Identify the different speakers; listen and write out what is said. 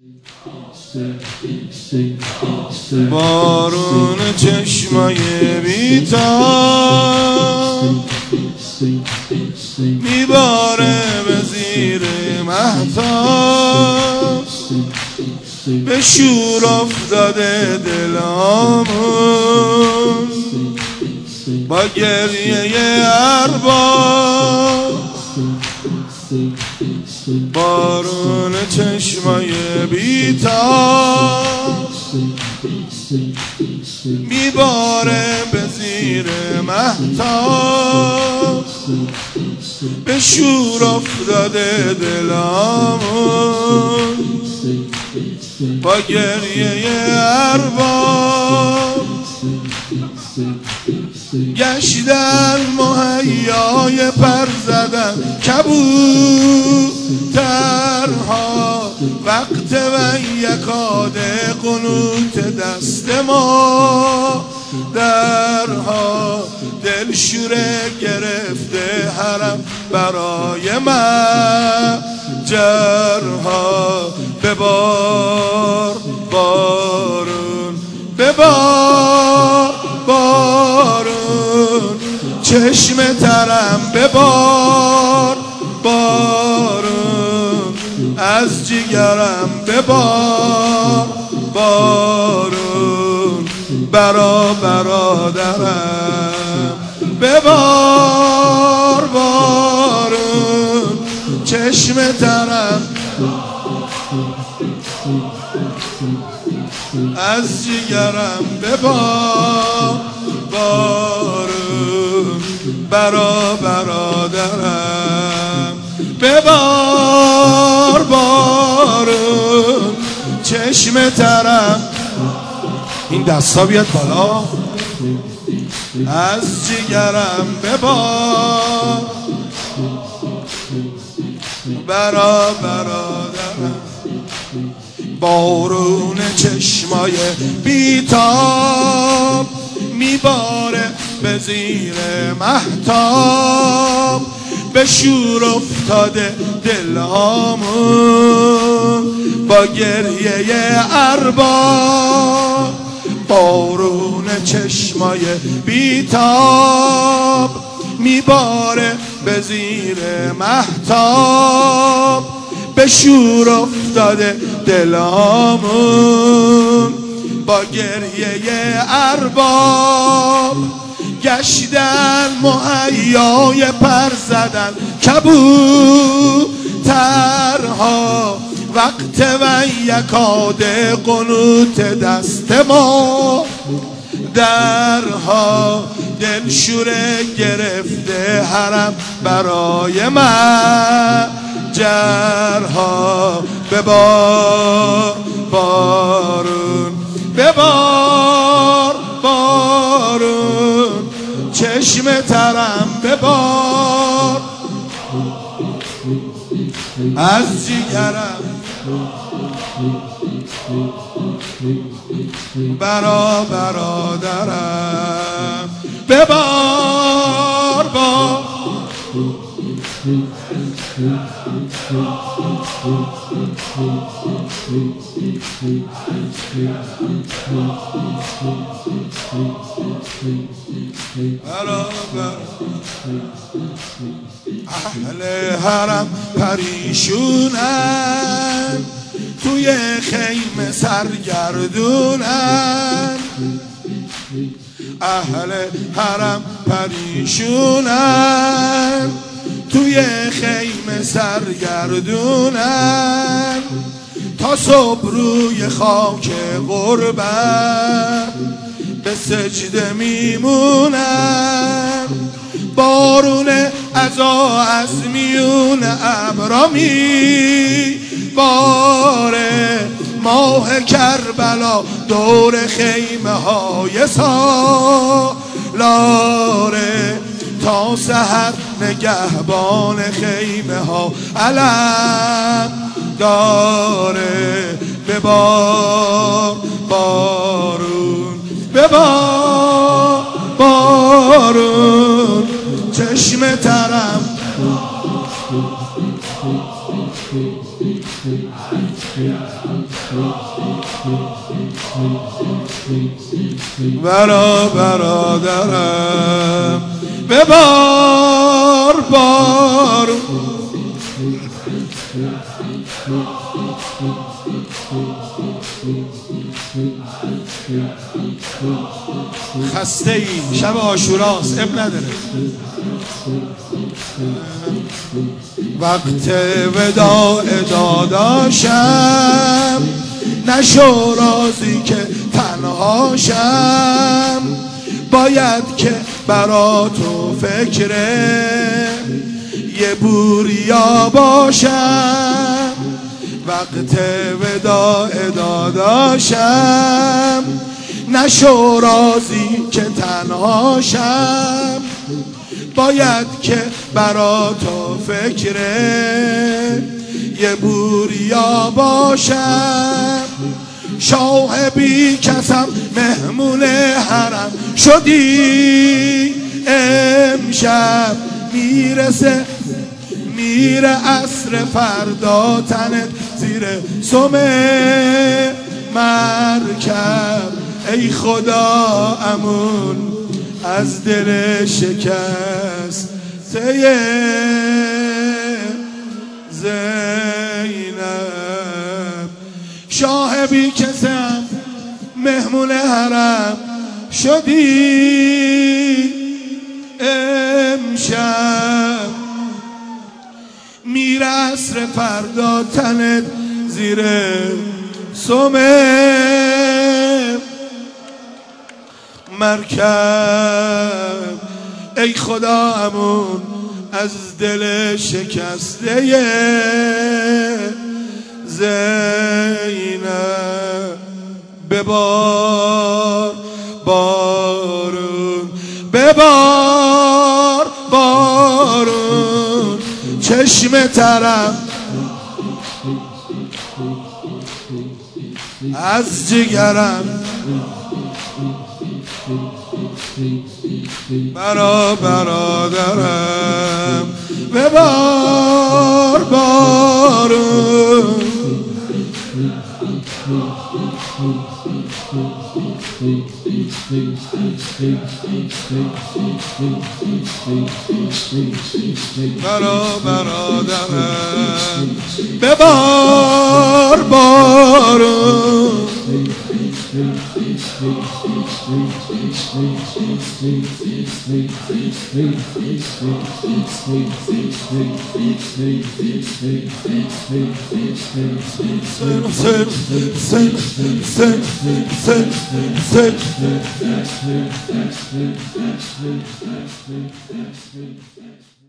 Speaker 1: بارون چشمای بی‌تاب میباره به زیر مهتاب، به شور افتاده دلامون با گریه ارباب. بارون چشمای بی‌تاب میباره به زیر مهتاب، به شور افتاده دلامون با گریه ارباب. گشتن مهیای پر زدن کبوترها، وقت و یکاد قنوت دست ما درها. دلشوره گرفته حرم برای من جرها. ببار بارون، ببار بارون چشم ترم، ببار بارون از جگرم، ببار بارون برادرم. ببار بارون چشم ترم، از جگرم، ببار بارون برادرم. ببار بارون چشم ترم، این دستا بیاد بالا، از جگرم، ببار برادرم. بارون چشمای بی‌تاب میباره به زیر مهتاب، به شور افتاده دلامون با گریه ارباب. بارون چشمای بی‌تاب میباره به زیر مهتاب، به شور افتاده دلامون با گریه ارباب. گشتن مهیای پر زدن کبوترها، وقت و یکاد قنوت دست ما درها. دلشوره گرفته حرم برای من جرها. ببار بارون، ببار بارون چشم ترم، ببار از جگرم، برادرم. ببار بار اهل حرم پریشونن، توی خیمه سرگردونن. اهل حرم پریشونن، توی خیمه سرگردونن. تا صبح روی خاک غربت به سجده میمونن. بارون عزا از میون ابرا میباره، ماه کربلا دور خیمه های سالاره. تا سحر نگهبان خیمه ها علم داره. ببار بارون، ببار بارون چشم ترم، برا برادرم ببار بارون خسته ای شب عاشوراست اب نداره وقت وداع داداشم نشو راضی که تنهاشم باید که برا تو فکر یه بوریا باشم وقت وداع داداشم نشو راضی که تنهاشم باید که برا تو فکر یه بوریا باشم شاه بی کسم مهمون حرم شدی امشب میره عصر فردا تنت زیر سم مرکب ای خدا امون از دل شکست زینب شاه بی کسم مهمون حرم شدی امشب میره عصر فردا تنت زیر سم مرکب ای خدا امون از دل شکسته زینب ببار بارون ببار بارون چشم ترم از جگرم برا برادرم ببار بارون برا برادرم ببار بارون Sen